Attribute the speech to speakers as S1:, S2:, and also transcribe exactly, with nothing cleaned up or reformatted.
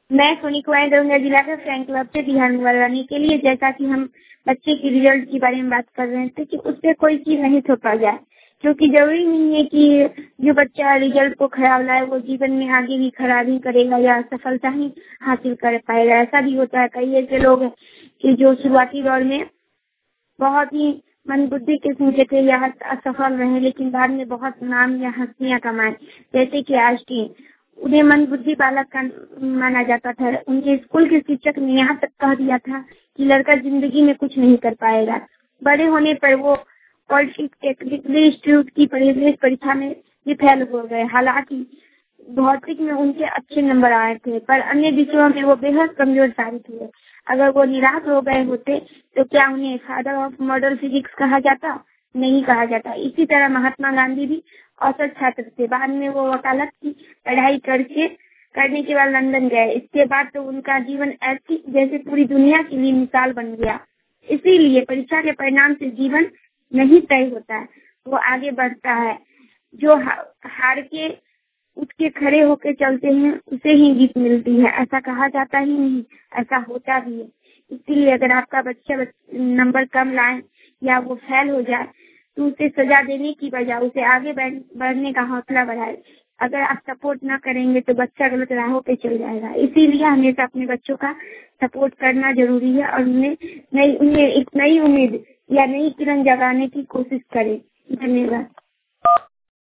S1: मैं सोनी कुमारी दरभंगा जिला के फैन क्लब से बिहार में बनाने के लिए, जैसा कि हम बच्चे की रिजल्ट के बारे में बात कर रहे थे कि उससे कोई चीज नहीं थोपा जाए, क्योंकि जरूरी नहीं है कि जो बच्चा रिजल्ट को खराब लाए वो जीवन में आगे भी खराब ही करेगा या सफलता ही हासिल कर पाएगा। ऐसा भी होता है, कई ऐसे लोग हैं कि जो शुरुआती दौर में बहुत ही मन बुद्धि किस्म के थे या असफल रहे, लेकिन बाद में बहुत नाम या हस्तियां कमाए, जैसे कि आइंस्टीन। उन्हें मन बुद्धि बालक का माना जाता था। उनके स्कूल के शिक्षक ने यहाँ तक कह दिया था कि लड़का जिंदगी में कुछ नहीं कर पाएगा। बड़े होने पर वो पॉलिटेक्निक इंस्टीट्यूट की प्रवेश परीक्षा में भी फेल हो गए। हालांकि भौतिक में उनके अच्छे नंबर आए थे, पर अन्य विषयों में वो बेहद कमजोर साबित हुए। अगर वो निराश हो गए होते तो क्या उन्हें फादर ऑफ मॉडर्न फिजिक्स कहा जाता? नहीं कहा जाता। इसी तरह महात्मा गांधी भी औसत छात्र थे। बाद में वो वकालत की पढ़ाई करके करने के बाद लंदन गए। इसके बाद तो उनका जीवन ऐसी जैसे पूरी दुनिया के लिए मिसाल बन गया। इसीलिए परीक्षा के परिणाम से जीवन नहीं तय होता है, वो आगे बढ़ता है। जो हार के उठ के खड़े होकर चलते हैं उसे ही जीत मिलती है, ऐसा कहा जाता ही नहीं, ऐसा होता भी है। इसीलिए अगर आपका बच्चा नंबर कम लाए या वो फेल हो जाए तो उसे सजा देने की बजाय उसे आगे बढ़ने का हौसला बढ़ाए। अगर आप सपोर्ट ना करेंगे तो बच्चा गलत राहों पे चल जाएगा। इसीलिए हमेशा अपने बच्चों का सपोर्ट करना जरूरी है और उन्हें नई उन्हें एक नई उम्मीद या नई किरण जगाने की कोशिश करें। धन्यवाद।